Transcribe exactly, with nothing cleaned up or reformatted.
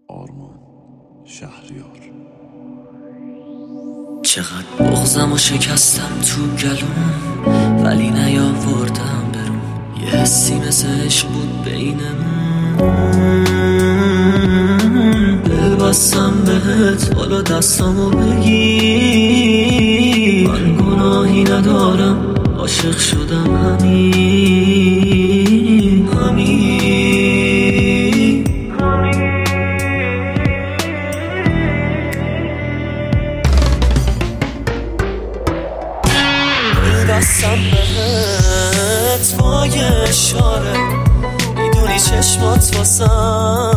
آرمان شهریار. چقدر بغضم و شکستم تو گلوم، ولی نیاوردم برون. یه حسی مثل عشق بود بینمون، دل بستم بهت حالا دستامو بگیر. من گناهی ندارم، عاشق شدم همین همین. دل بستم بهت با یه اشاره، میدونی چشمات واسم